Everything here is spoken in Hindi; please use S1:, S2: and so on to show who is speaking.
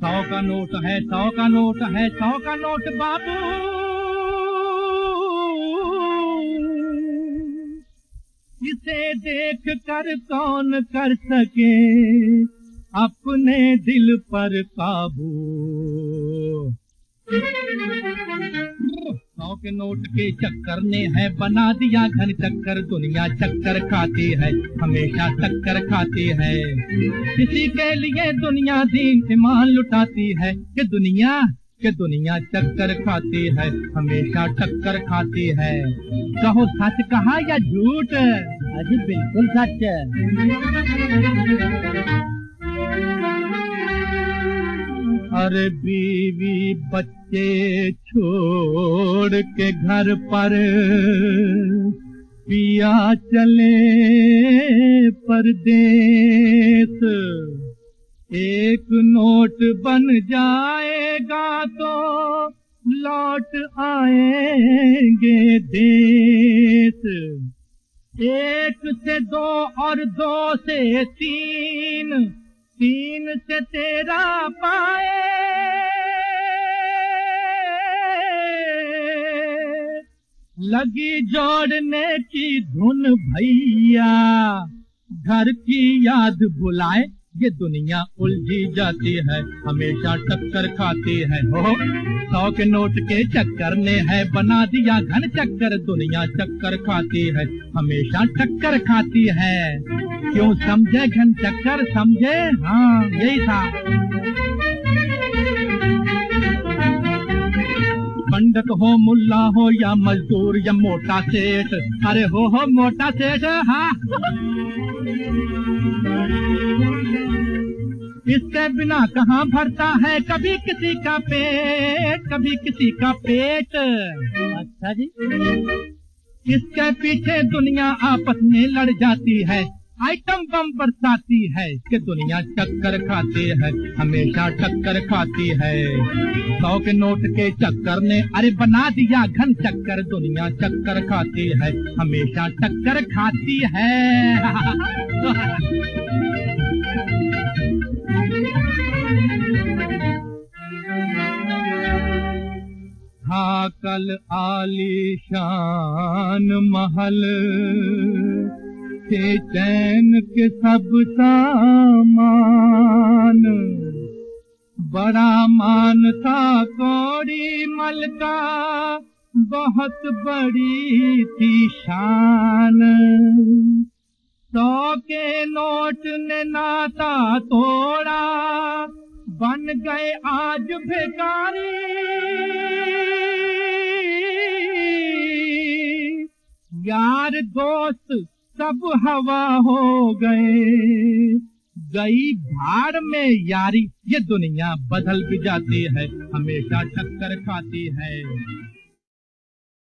S1: 100 का नोट है, 100 का नोट है, 100 का नोट बाबू, इसे देख कर कौन कर सके अपने दिल पर काबू। 100 के नोट के चक्कर ने है बना दिया घन चक्कर, दुनिया चक्कर खाती है, हमेशा टक्कर खाती है। किसी के लिए दुनिया दीन ईमान लुटाती है कि दुनिया चक्कर खाती है, हमेशा टक्कर खाती है। कहो सच कहा या झूठ?
S2: अजी बिल्कुल सच है।
S1: अरे बीवी बच्चे छोड़ के घर पर पिया चले परदेस, एक नोट बन जाएगा तो लौट आएंगे देश। 1 से 2 और 2 से 3, 3 से 13 पाए, लगी जोड़ने की धुन भैया, घर की याद बुलाए, ये दुनिया उलझी जाती है, हमेशा टक्कर खाती है। हो 100 के नोट के चक्कर ने है बना दिया घन चक्कर, दुनिया चक्कर खाती है, हमेशा टक्कर खाती है। क्यों समझे घन चक्कर? समझे? हाँ यही था। पंडित हो, मुल्ला हो या मजदूर या मोटा सेठ, अरे हो मोटा सेठ, हाँ। इसके बिना कहाँ भरता है कभी किसी का पेट, कभी किसी का पेट।
S2: अच्छा जी।
S1: इसके पीछे दुनिया आपस में लड़ जाती है, आइटम बम बरसाती है कि दुनिया चक्कर खाती है, हमेशा टक्कर खाती है। 100 के नोट के चक्कर ने अरे बना दिया घन चक्कर, दुनिया चक्कर खाती है, हमेशा टक्कर खाती है। हाँ कल आलीशान महल थे, चैन के सब सामान, बड़ा मान था कौड़ी मल का, बहुत बड़ी थी शान। 100 के नोट ने नाता तोड़ा, बन गए आज भिखारी। यार दोस्त सब हवा हो गए, गई भाड़ में यारी, ये दुनिया बदल भी जाती है, हमेशा टक्कर खाती है।